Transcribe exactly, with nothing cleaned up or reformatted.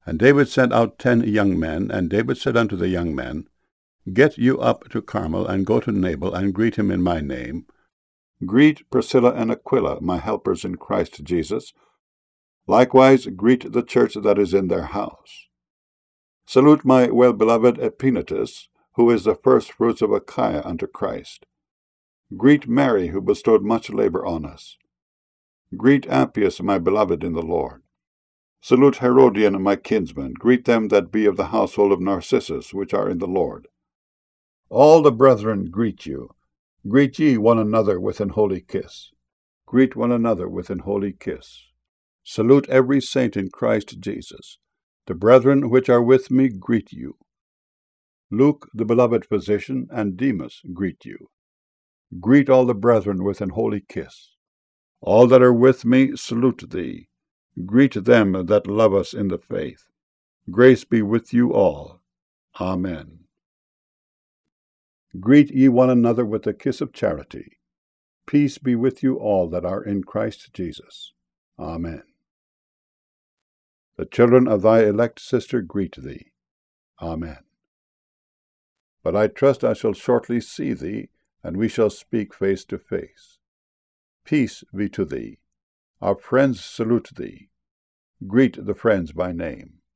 And David sent out ten young men, and David said unto the young men, Get you up to Carmel, and go to Nabal, and greet him in my name. Greet Priscilla and Aquila, my helpers in Christ Jesus. Likewise greet the church that is in their house. Salute my well-beloved Epaenetus, who is the firstfruits of Achaia unto Christ. Greet Mary, who bestowed much labor on us. Greet Appius, my beloved in the Lord. Salute Herodian, my kinsman. Greet them that be of the household of Narcissus, which are in the Lord. All the brethren greet you. Greet ye one another with an holy kiss. Greet one another with an holy kiss. Salute every saint in Christ Jesus. The brethren which are with me greet you. Luke, the beloved physician, and Demas greet you. Greet all the brethren with an holy kiss. All that are with me salute thee. Greet them that love us in the faith. Grace be with you all. Amen. Greet ye one another with the kiss of charity. Peace be with you all that are in Christ Jesus. Amen. The children of thy elect sister greet thee. Amen. But I trust I shall shortly see thee, and we shall speak face to face. Peace be to thee. Our friends salute thee. Greet the friends by name.